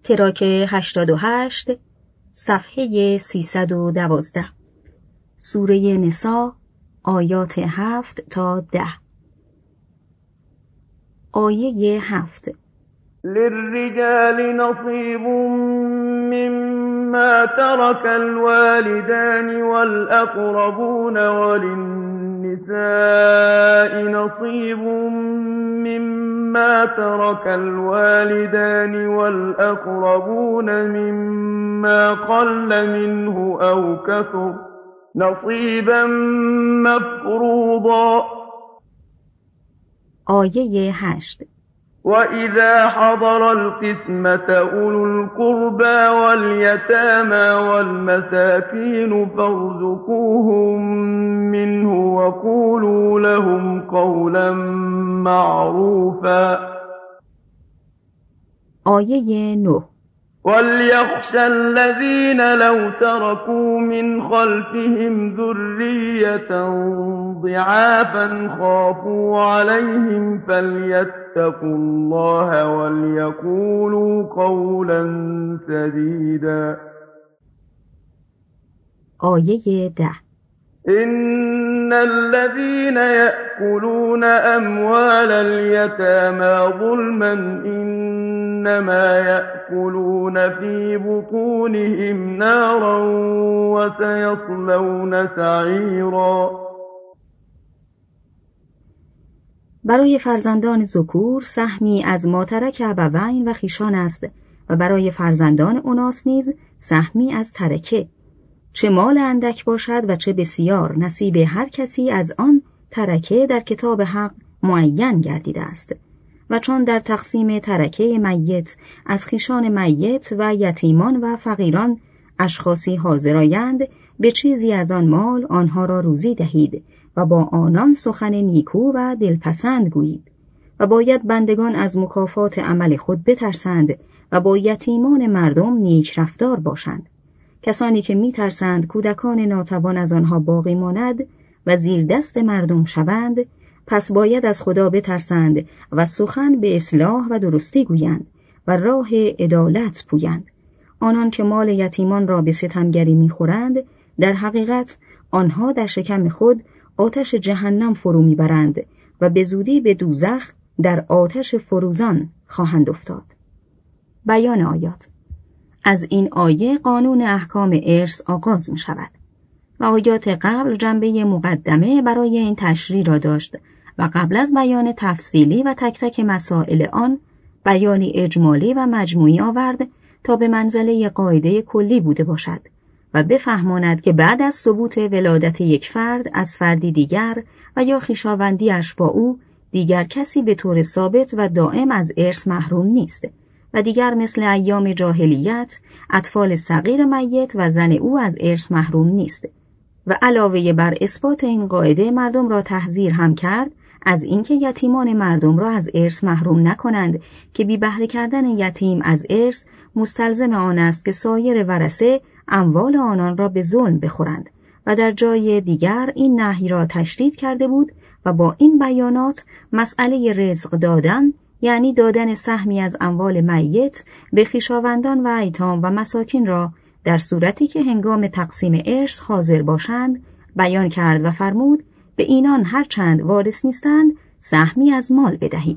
تراک 88 صفحه 312 سوره نساء آیات 7 تا 10. آیه 7 للرجال نصیب مما ترك الوالدان والأقربون وللنساء نصيب مما ترك الوالدان والأقربون مما قل منه أو كثر نصيبا مفروضا. آیه 8 وَإِذَا حَضَرَ الْقِسْمَةَ أُولُو الْقُرْبَى وَالْيَتَامَى وَالْمَسَاكِينُ فَارْزُقُوهُم مِّنْهُ وَقُولُوا لَهُمْ قَوْلًا مَّعْرُوفًا. آیه 9 وَلْيَخْشَ الَّذِينَ لَوْ تَرَكُوا مِنْ خَلْفِهِمْ ذُرِّيَّةً ضِعَافًا خَافُوا عَلَيْهِمْ فَلْيَتَّقُوا اللَّهَ وَلْيَقُولُوا قَوْلًا سَدِيدًا. آیه 10 إِنَّ الَّذِينَ يَأْكُلُونَ أَمْوَالَ الْيَتَامَى ظُلْمًا إِنَّمَا يَأْكُلُونَ فِي بُطُونِهِمْ نَارًا وَسَيَصْلَوْنَ سَعِيرًا. برای فرزندان ذکور سهمی از ما ترک ابوین و خویشان است و برای فرزندان اناث نیز سهمی از ترکه، چه مال اندک باشد و چه بسیار، نصیب هر کسی از آن ترکه در کتاب حق معین گردیده است. و چون در تقسیم ترکه میت از خویشان میت و یتیمان و فقیران اشخاصی حاضر آیند، به چیزی از آن مال آنها را روزی دهید و با آنان سخن نیکو و دلپسند گویید و باید بندگان از مکافات عمل خود بترسند و با یتیمان مردم نیک رفتار باشند. کسانی که می‌ترسند کودکان ناتوان از آنها باقی ماند و زیر دست مردم شوند، پس باید از خدا بترسند و سخن به اصلاح و درستی گویند و راه عدالت پویند. آنان که مال یتیمان را به ستمگری می‌خورند، در حقیقت آنها در شکم خود آتش جهنم فرو می‌برند و به زودی به دوزخ در آتش فروزان خواهند افتاد. بیان آیات. از این آیه قانون احکام ارث آغاز می شود و آیات قبل جنبه مقدمه برای این تشریح را داشت و قبل از بیان تفصیلی و تک تک مسائل آن بیانی اجمالی و مجموعی آورد تا به منزله قاعده کلی بوده باشد و بفهماند که بعد از ثبوت ولادت یک فرد از فردی دیگر و یا خویشاوندی‌اش با او، دیگر کسی به طور ثابت و دائم از ارث محروم نیست و دیگر مثل ایام جاهلیت اطفال صغیر میت و زن او از ارث محروم نیست. و علاوه بر اثبات این قاعده مردم را تحذیر هم کرد از اینکه یتیمان مردم را از ارث محروم نکنند که بی بهره کردن یتیم از ارث مستلزم آن است که سایر ورثه اموال آنان را به ظلم بخورند و در جای دیگر این نهی را تشدید کرده بود و با این بیانات مسئله رزق دادن، یعنی دادن سهمی از اموال میت به خویشاوندان و ایتام و مساکین را در صورتی که هنگام تقسیم ارث حاضر باشند بیان کرد و فرمود به اینان هرچند وارث نیستند سهمی از مال بدهید.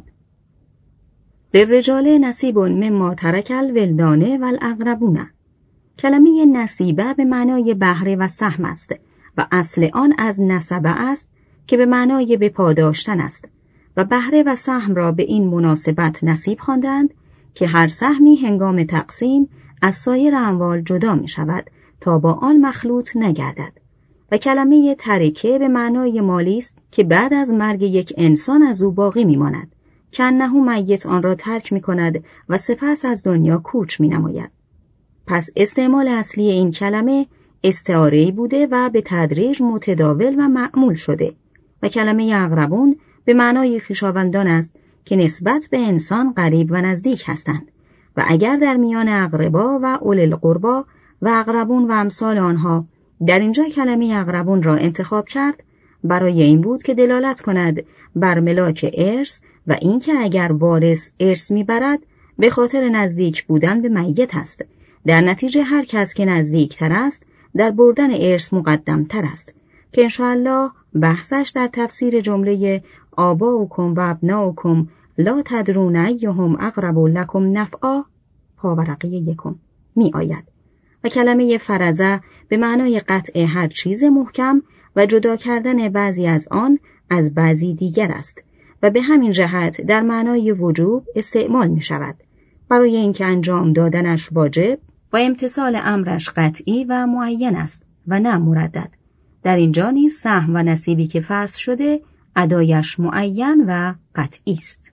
للرجال نصیب مما ترک الولدان والاقربون. کلمه نصیبه به معنای بهره و سهم است و اصل آن از نسبه است که به معنای به پاداشتن است و بهره و سهم را به این مناسبت نصیب خواندند که هر سهمی هنگام تقسیم از سایر اموال جدا می شود تا با آن مخلوط نگردد. و کلمه ترکه به معنای مالی است که بعد از مرگ یک انسان از او باقی می ماند که انه میت آن را ترک می کند و سپس از دنیا کوچ می نماید. پس استعمال اصلی این کلمه استعاره‌ای بوده و به تدریج متداول و معمول شده و کلمه اقربون به معنای خویشاوندان است که نسبت به انسان قریب و نزدیک هستند و اگر در میان اقربا و اولی القربا و اقربون و امثال آنها در اینجا کلمه اقربون را انتخاب کرد، برای این بود که دلالت کند بر ملاک ارث و اینکه اگر وارث ارث میبرد به خاطر نزدیک بودن به میت است. در نتیجه هر کس که نزدیکتر است در بردن ارث مقدمتر است که انشاءالله بحثش در تفسیر جمله آباؤکم و ابناؤکم لا تدرون ایهم اقرب لکم نفعا پاورقی 1 می آید. و کلمه فرضه به معنای قطع هر چیز محکم و جدا کردن بعضی از آن از بعضی دیگر است و به همین جهت در معنای وجوب استعمال می شود برای اینکه انجام دادنش واجب و امتثال امرش قطعی و معین است و نه مردد. در اینجا نیز سهم و نصیبی که فرض شده ادایش معین و قطعی است.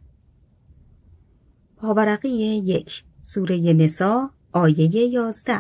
پاورقی 1 سوره نساء آیه 11.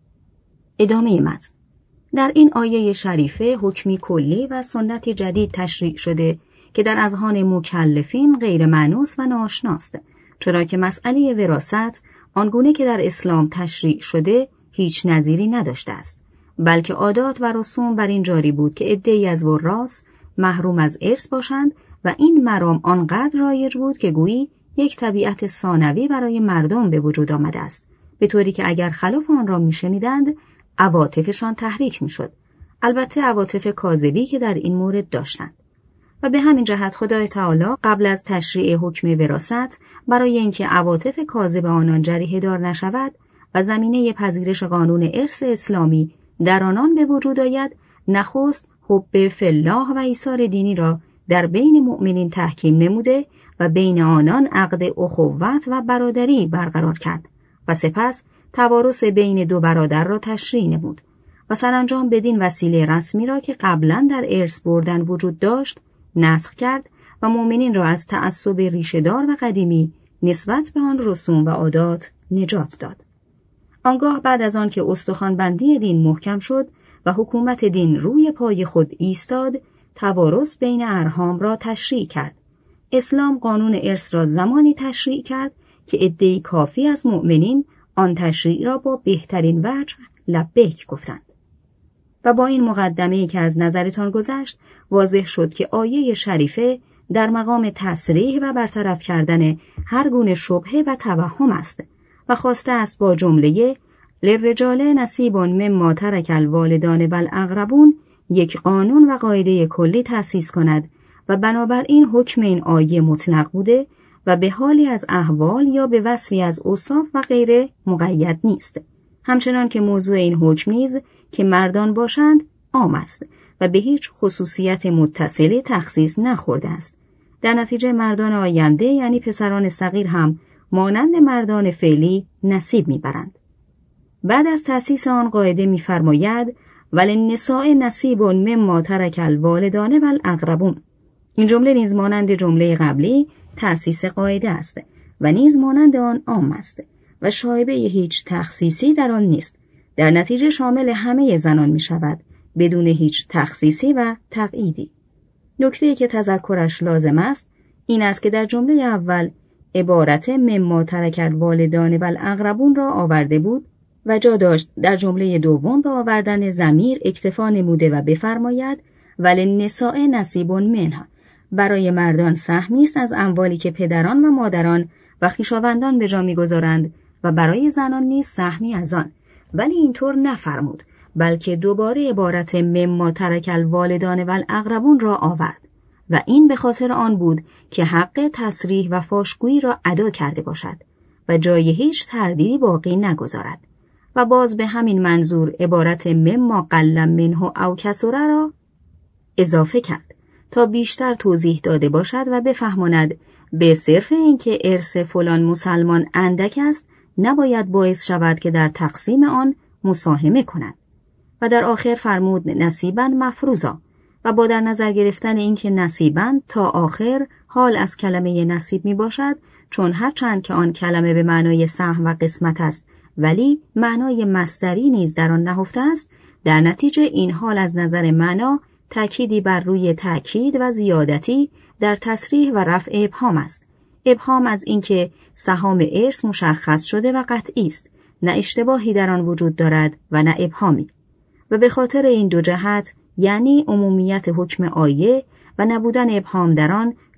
ادامه متن. در این آیه شریفه حکمی کلی و سنتی جدید تشریع شده که در اذهان مکلفین غیر مانوس و ناآشناست، چرا که مسئله وراثت آنگونه که در اسلام تشریع شده هیچ نظیری نداشته است، بلکه عادات و رسوم بر این جاری بود که عده‌ای از وراث محروم از ارث باشند و این مرام آنقدر رایج بود که گویی یک طبیعت ثانوی برای مردم به وجود آمده است، به طوری که اگر خلاف آن را میشنیدند عواطفشان تحریک میشد، البته عواطف کاذبی که در این مورد داشتند. و به همین جهت خدای تعالی قبل از تشریع حکم وراثت برای اینکه عواطف کاذب آنان جریحه دار نشود و زمینه پذیرش قانون ارث اسلامی در آنان به وجود آید، نخست حب فی الله و ایثار دینی را در بین مؤمنین تحکیم نموده و بین آنان عقد اخوت و برادری برقرار کرد و سپس توارث بین 2 برادر را تشریع نمود و سرانجام بدین وسیله رسمی را که قبلا در ارث بردن وجود داشت نسخ کرد و مؤمنین را از تعصب ریشه‌دار و قدیمی نسبت به آن رسوم و عادات نجات داد. آنگاه بعد از آن که استخوان‌بندی دین محکم شد و حکومت دین روی پای خود ایستاد، توارث بین ارحام را تشریع کرد. اسلام قانون ارث را زمانی تشریع کرد که عده‌ای کافی از مؤمنین آن تشریع را با بهترین وجه لبیک گفتند. و با این مقدمه‌ای که از نظرتان گذشت واضح شد که آیه شریفه در مقام تصریح و برطرف کردن هر گونه شبهه و توهم است و خواسته است با جمله للرجال نصیب مما ترک الوالدان و الاقربون یک قانون و قاعده کلی تأسیس کند و بنابراین حکم این آیه مطلق بوده و به حالی از احوال یا به وصفی از اوصاف و غیره مقید نیست. همچنان که موضوع این حکم نیز که مردان باشند عام است و به هیچ خصوصیت متصلی تخصیص نخورده است. در نتیجه مردان آینده یعنی پسران صغیر هم مانند مردان فعلی نصیب میبرند. بعد از تأسیس آن قاعده می‌فرماید وللنساء نصیب مما ترک الوالدان و الاقربون. این جمله نیز مانند جمله قبلی تأسیس قاعده است و نیز مانند آن عام است و شایبه هیچ تخصیصی در آن نیست. در نتیجه شامل همه زنان می شود بدون هیچ تخصیصی و تقییدی. نکته‌ای که تذکرش لازم است این است که در جمله اول عبارت مما ترک الوالدان و الاقربون را آورده بود و جا داشت در جمله دوم به آوردن ضمیر اکتفا نموده و بفرماید وللنساء نصیب منها. برای مردان سهمی است از اموالی که پدران و مادران و خویشاوندان به جا می‌گذارند و برای زنان نیز سهمی از آن، ولی اینطور نفرمود، بلکه دوباره عبارت مما ترک الوالدان و الاقربون را آورد و این به خاطر آن بود که حق تصریح و فاشگویی را ادا کرده باشد و جای هیچ تردیدی باقی نگذارد و باز به همین منظور عبارت مما قل منه او کثر را اضافه کرد تا بیشتر توضیح داده باشد و بفهماند به صرف اینکه ارث فلان مسلمان اندک است نباید باعث شود که در تقسیم آن مساهمه کند. و در آخر فرمود نصیباً مفروضا و با در نظر گرفتن اینکه نصیباً تا آخر حال از کلمه نصیب می باشد، چون هرچند که آن کلمه به معنای سهم و قسمت است ولی معنای مصدری نیز در آن نهفته است، در نتیجه این حال از نظر معنا تأکیدی بر روی تأکید و زیادتی در تصریح و رفع ابهام است. ابهام از اینکه سهام ارث مشخص شده و قطعی است، نه اشتباهی در آن وجود دارد و نه ابهامی. و به خاطر این دو جهت یعنی عمومیت حکم آیه و نبودن ابهام در آن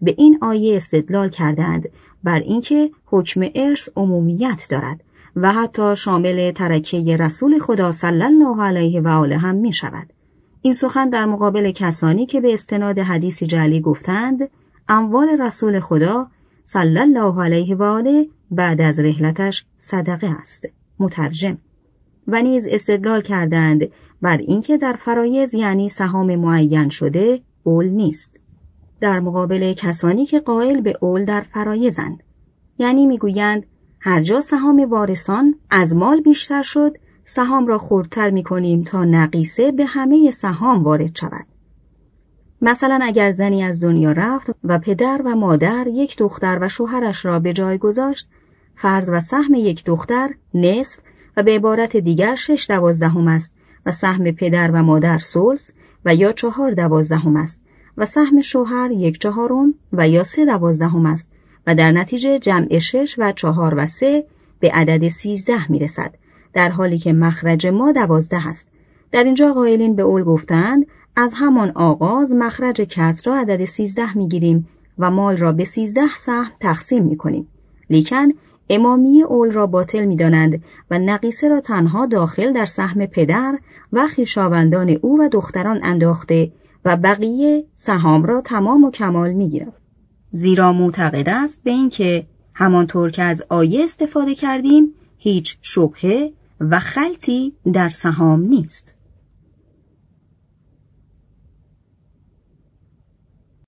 به این آیه استدلال کردند بر اینکه حکم ارث عمومیت دارد و حتی شامل ترکه رسول خدا صلی الله علیه و آله هم می شود. این سخن در مقابل کسانی که به استناد حدیث جعلی گفتند اموال رسول خدا صلی الله علیه و آله بعد از رحلتش صدقه است. مترجم. و نیز استدلال کردند بر اینکه در فرایض یعنی سهام معین شده اول نیست. در مقابل کسانی که قائل به اول در فرایضند، یعنی میگویند هر جا سهام وارثان از مال بیشتر شد سهام را خردتر میکنیم تا نقیصه به همه سهام وارد شود. مثلا اگر زنی از دنیا رفت و پدر و مادر یک دختر و شوهرش را به جای گذاشت، فرض و سهم یک دختر نصف و به عبارت دیگر 6/12 است و سهم پدر و مادر ثلث و یا 4/12 است و سهم شوهر 1/4 و یا 3/12 است و در نتیجه جمع 6 و 4 و 3 به عدد 13 میرسد، در حالی که مخرج ما 12 است. در اینجا قائلین به اول گفتند از همان آغاز مخرج کسر را عدد 13 میگیریم و مال را به 13 سهم تقسیم میکنیم. لیکن امامیه اول را باطل می‌دانند و نقیصه را تنها داخل در سهم پدر و خویشاوندان او و دختران انداخته و بقیه سهام را تمام و کمال می‌گیرند. زیرا معتقد است به اینکه همانطور که از آیه استفاده کردیم هیچ شبهه و خلطی در سهام نیست.